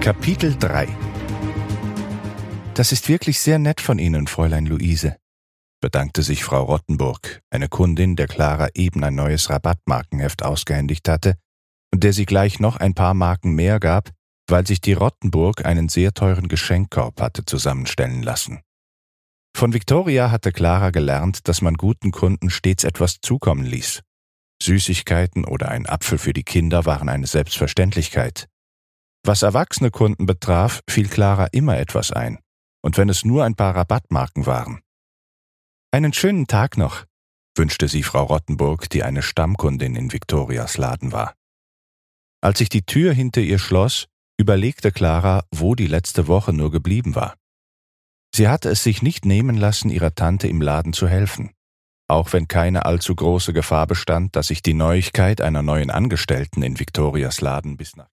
Kapitel 3 »Das ist wirklich sehr nett von Ihnen, Fräulein Luise«, bedankte sich Frau Rottenburg, eine Kundin, der Clara eben ein neues Rabattmarkenheft ausgehändigt hatte und der sie gleich noch ein paar Marken mehr gab, weil sich die Rottenburg einen sehr teuren Geschenkkorb hatte zusammenstellen lassen. Von Victoria hatte Clara gelernt, dass man guten Kunden stets etwas zukommen ließ. Süßigkeiten oder ein Apfel für die Kinder waren eine Selbstverständlichkeit. Was erwachsene Kunden betraf, fiel Clara immer etwas ein, und wenn es nur ein paar Rabattmarken waren. »Einen schönen Tag noch«, wünschte sie Frau Rottenburg, die eine Stammkundin in Victorias Laden war. Als sich die Tür hinter ihr schloss, überlegte Clara, wo die letzte Woche nur geblieben war. Sie hatte es sich nicht nehmen lassen, ihrer Tante im Laden zu helfen, auch wenn keine allzu große Gefahr bestand, dass sich die Neuigkeit einer neuen Angestellten in Victorias Laden bis nach